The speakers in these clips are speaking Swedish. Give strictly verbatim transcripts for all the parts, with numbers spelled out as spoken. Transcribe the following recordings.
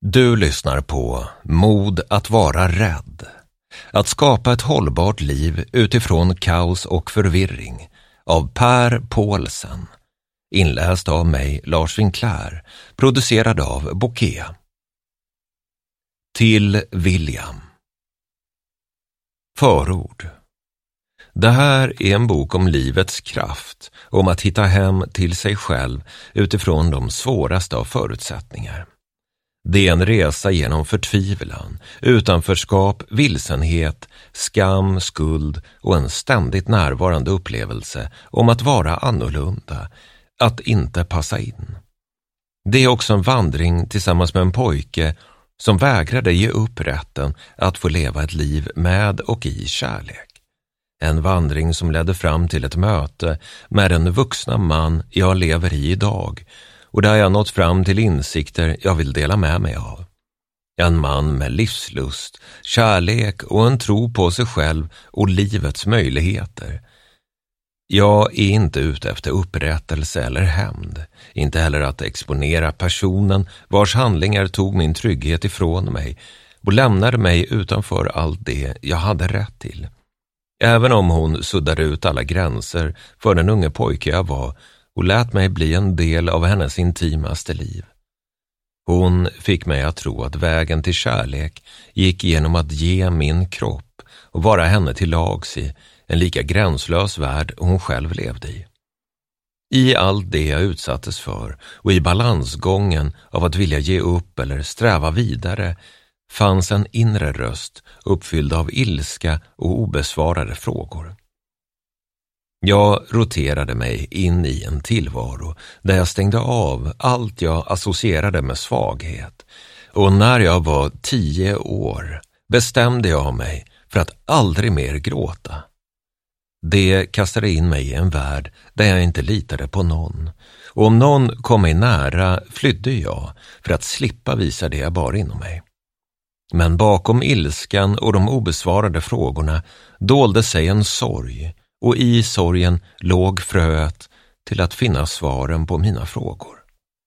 Du lyssnar på Mod att vara rädd. Att skapa ett hållbart liv utifrån kaos och förvirring av Per Paulsen. Inläst av mig, Lars Winkler, producerad av Bokeh. Till William. Förord. Det här är en bok om livets kraft, om att hitta hem till sig själv utifrån de svåraste av förutsättningar. Det är en resa genom förtvivlan, utanförskap, vilsenhet, skam, skuld och en ständigt närvarande upplevelse om att vara annorlunda, att inte passa in. Det är också en vandring tillsammans med en pojke som vägrade ge upp rätten att få leva ett liv med och i kärlek. En vandring som ledde fram till ett möte med den vuxna man jag lever i idag, och där jag nått fram till insikter jag vill dela med mig av. En man med livslust, kärlek och en tro på sig själv och livets möjligheter. Jag är inte ute efter upprättelse eller hämnd, inte heller att exponera personen vars handlingar tog min trygghet ifrån mig och lämnade mig utanför allt det jag hade rätt till. Även om hon suddade ut alla gränser för den unge pojke jag var och lät mig bli en del av hennes intimaste liv. Hon fick mig att tro att vägen till kärlek gick genom att ge min kropp och vara henne till lags i en lika gränslös värld hon själv levde i. I allt det jag utsattes för och i balansgången av att vilja ge upp eller sträva vidare fanns en inre röst uppfylld av ilska och obesvarade frågor. Jag roterade mig in i en tillvaro där jag stängde av allt jag associerade med svaghet, och när jag var tio år bestämde jag mig för att aldrig mer gråta. Det kastade in mig i en värld där jag inte litade på någon, och om någon kom mig nära flydde jag för att slippa visa det jag bar inom mig. Men bakom ilskan och de obesvarade frågorna dolde sig en sorg, och i sorgen låg fröet till att finna svaren på mina frågor.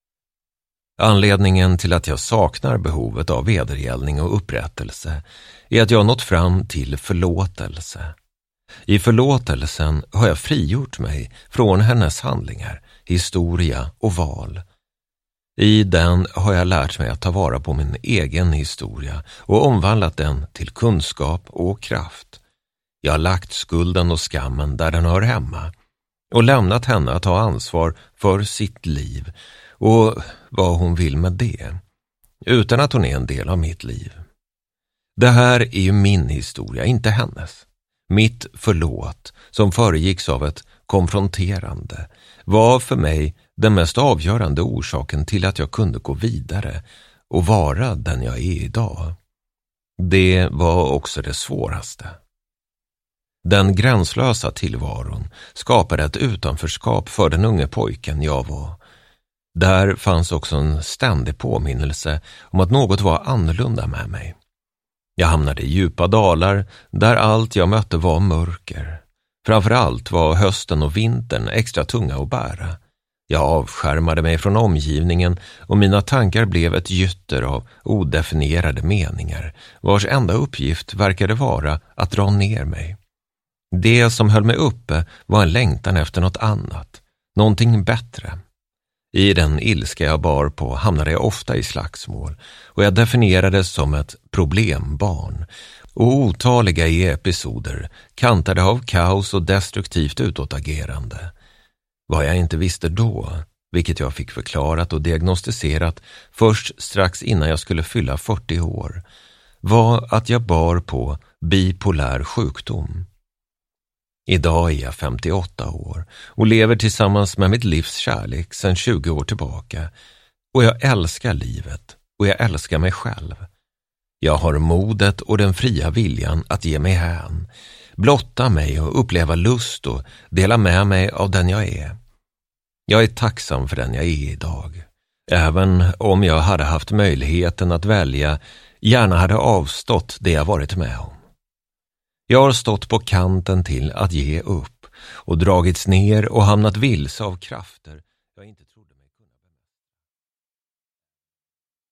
Anledningen till att jag saknar behovet av vedergällning och upprättelse är att jag nått fram till förlåtelse. I förlåtelsen har jag frigjort mig från hennes handlingar, historia och val. I den har jag lärt mig att ta vara på min egen historia och omvandlat den till kunskap och kraft. Jag har lagt skulden och skammen där den hör hemma och lämnat henne att ta ansvar för sitt liv och vad hon vill med det, utan att hon är en del av mitt liv. Det här är ju min historia, inte hennes. Mitt förlåt, som föregicks av ett konfronterande, var för mig den mest avgörande orsaken till att jag kunde gå vidare och vara den jag är idag. Det var också det svåraste. Den gränslösa tillvaron skapade ett utanförskap för den unge pojken jag var. Där fanns också en ständig påminnelse om att något var annorlunda med mig. Jag hamnade i djupa dalar där allt jag mötte var mörker. Framförallt var hösten och vintern extra tunga att bära. Jag avskärmade mig från omgivningen och mina tankar blev ett gytter av odefinierade meningar, vars enda uppgift verkade vara att dra ner mig. Det som höll mig uppe var en längtan efter något annat, någonting bättre. I den ilska jag bar på hamnade jag ofta i slagsmål, och jag definierades som ett problembarn, och otaliga i episoder kantade av kaos och destruktivt utåtagerande. Vad jag inte visste då, vilket jag fick förklarat och diagnostiserat först strax innan jag skulle fylla fyrtio år, var att jag bar på bipolär sjukdom. Idag är jag femtioåtta år och lever tillsammans med mitt livs kärlek sedan tjugo år tillbaka, och jag älskar livet och jag älskar mig själv. Jag har modet och den fria viljan att ge mig hän, blotta mig och uppleva lust och dela med mig av den jag är. Jag är tacksam för den jag är idag, även om jag hade haft möjligheten att välja, gärna hade avstått det jag varit med om. Jag har stått på kanten till att ge upp och dragits ner och hamnat vilse av krafter